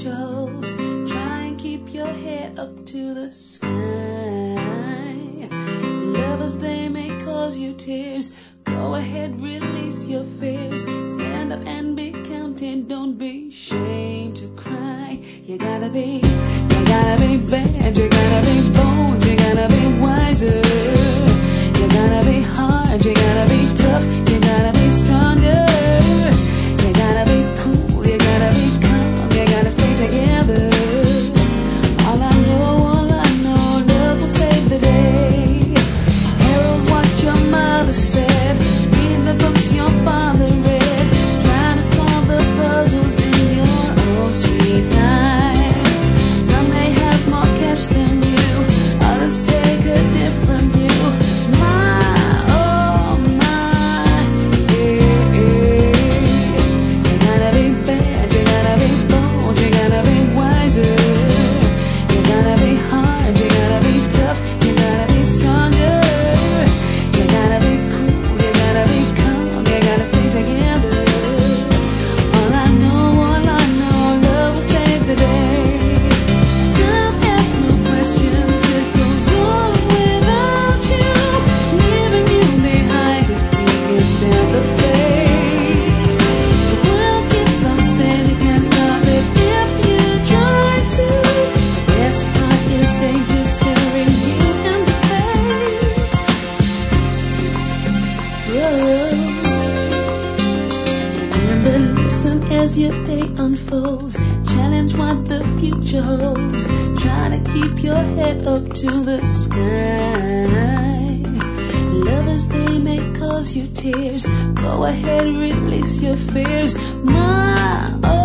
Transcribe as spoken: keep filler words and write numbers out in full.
future holds. Try and keep your head up to the sky. Lovers, they may cause you tears. Go ahead, release your fears. Stand up and be counted. Don't be ashamed to cry. You gotta be, you gotta be bad. You gotta be bold. You gotta be wiser. You gotta be hard. You gotta be tough. You gotta be stronger. You gotta be cool. You gotta be calm. You gotta stay together. All I know, all I know, love will save the day. Herald what your mother said. Read the books your father read. Try to solve the puzzles in your own sweet time. Some may have more cash than you. Others take a different view. My, oh my, yeah, yeah. You gotta be bad, you gotta be bold, you gotta be wiser. You gotta be hard, you gotta be tough, you gotta be stronger. You gotta be cool, you gotta be calm, you gotta stay together. All I know, all I know, love will save the day. Time asks no questions, it goes on without you, leaving you behind if you can stand the pace. The world keeps on spinning, can't stop it if you try to. The best part is danger staring you in the face. Whoa. Remember, listen as your day unfolds. Challenge what the future holds. Try to keep your head up to the sky. Lovers, they may cause you tears. Go ahead, release your fears. My, oh.